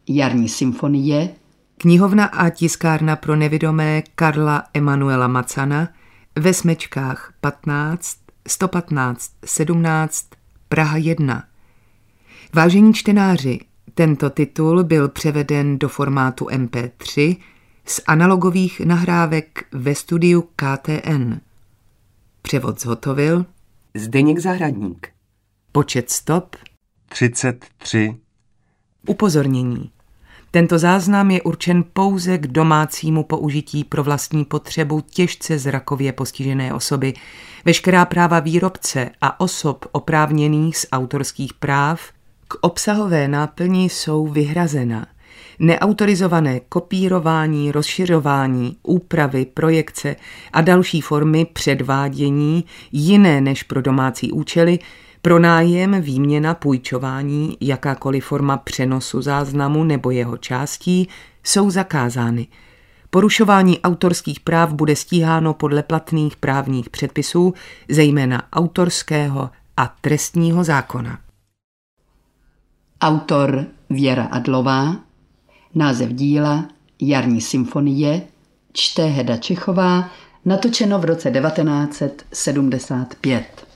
Jarní symfonie, Knihovna a tiskárna pro nevidomé Karla Emanuela Macana ve Smečkách 15, 115, 17, Praha 1. Vážení čtenáři, tento titul byl převeden do formátu MP3 z analogových nahrávek ve studiu KTN. Převod zhotovil Zdeněk Zahradník. Počet stop 33. Upozornění. Tento záznam je určen pouze k domácímu použití pro vlastní potřebu těžce zrakově postižené osoby. Veškerá práva výrobce a osob oprávněných z autorských práv k obsahové náplni jsou vyhrazena. Neautorizované kopírování, rozšiřování, úpravy, projekce a další formy předvádění jiné než pro domácí účely, pronájem, výměna, půjčování, jakákoliv forma přenosu záznamu nebo jeho částí jsou zakázány. Porušování autorských práv bude stíháno podle platných právních předpisů, zejména autorského a trestního zákona. autor Věra Adlová, název díla Jarní symfonie, čte Heda Čichová, natočeno v roce 1975.